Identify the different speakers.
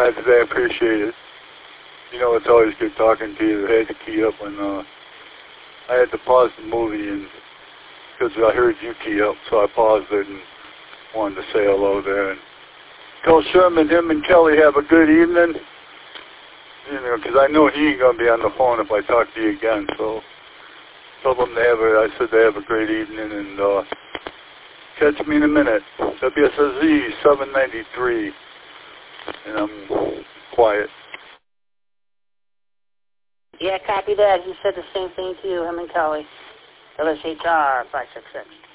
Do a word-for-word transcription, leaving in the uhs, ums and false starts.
Speaker 1: time today. I appreciate it. You know, it's always good talking to you. I had to key up when uh, I had to pause the movie and because I heard you key up, so I paused it and wanted to say hello there. And tell Sherman, him and Kelly have a good evening. You know, because I know he ain't going to be on the phone if I talk to you again. So tell them they have a, I said they have a great evening, and uh, catch me in a minute. W S S Z seven ninety-three, and I'm quiet.
Speaker 2: Yeah, copy that. He said the same thing to you, him and Kelly. L S H R five six six.